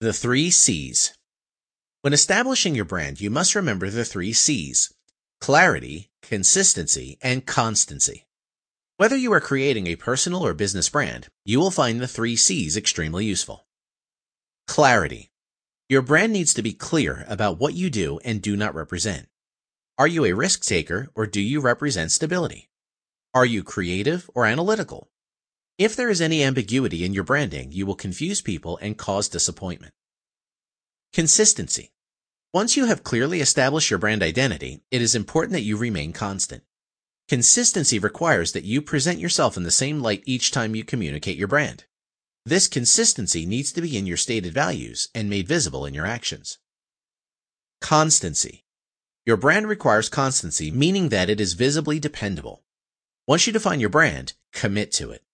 The 3 C's. When establishing your brand, you must remember the 3 C's: clarity, consistency, and constancy. Whether you are creating a personal or business brand, you will find the 3 C's extremely useful. Clarity. Your brand needs to be clear about what you do and do not represent. Are you a risk taker or do you represent stability? Are you creative or analytical? If there is any ambiguity in your branding, you will confuse people and cause disappointment. Consistency. Once you have clearly established your brand identity, it is important that you remain constant. Consistency requires that you present yourself in the same light each time you communicate your brand. This consistency needs to be in your stated values and made visible in your actions. Constancy. Your brand requires constancy, meaning that it is visibly dependable. Once you define your brand, commit to it.